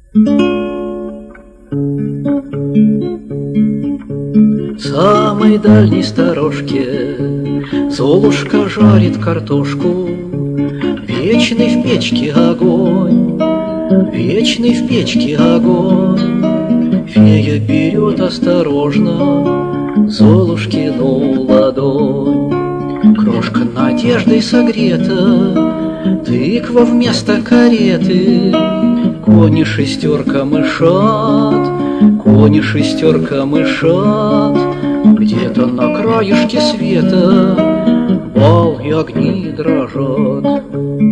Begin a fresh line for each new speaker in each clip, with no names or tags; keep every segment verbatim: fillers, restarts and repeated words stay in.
самой дальней сторожке Золушка жарит картошку. Вечный в печке огонь, вечный в печке огонь. Фея берет осторожно Золушкину ладонь. Крошка надеждой согрета, тыква вместо кареты. Кони шестерка мышат, кони шестерка мышат. Где-то на краешке света бал и огни дрожат.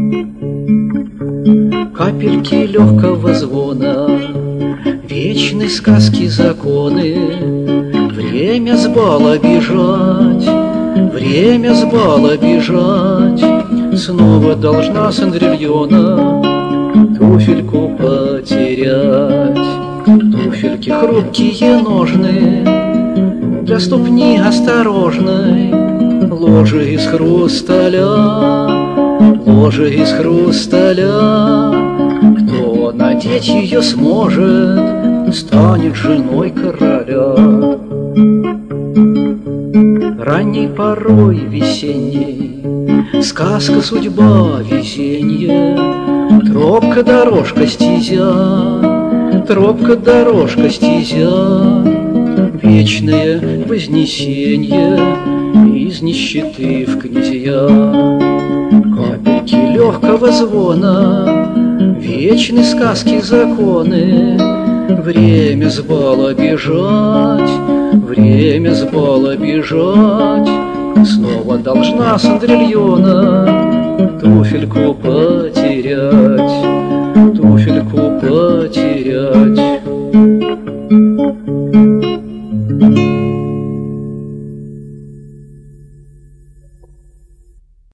Капельки легкого звона, вечной сказки законы. Время с бала бежать, время с бала бежать. Снова должна Синдрильона туфельку потерять. Туфельки хрупкие ножны, для ступни осторожной. Ложе из хрусталя, ложе из хрусталя. Кто надеть ее сможет, станет женой короля. Ранней порой весенней сказка, судьба, везенье. Тропка, дорожка, стезя, тропка, дорожка, стезя. Вечное вознесенье из нищеты в князья. Капельки легкого звона, вечной сказки законы. Время с бала бежать, время с бала бежать. Снова должна Синдрильона туфельку потерять.